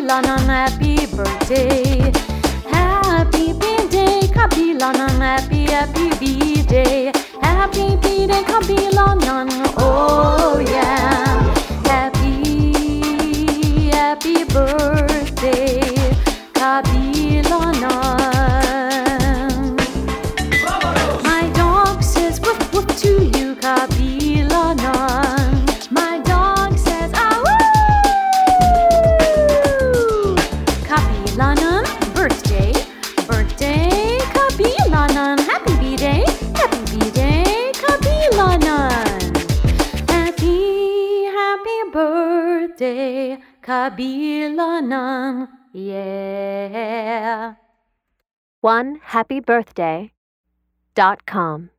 Kabilanan, happy birthday. Happy birthday, Kabilanan, happy birthday. Happy birthday, Kabilanan, oh yeah. Happy birthday, Kabilanan. My dog says woof woof to you, Kabilanan. My dog says awoo. Kabilanan, birthday, birthday, Kabilanan. Happy birthday, Kabilanan. Happy birthday, Kabilanan. Yeah. OneHappyBirthday.com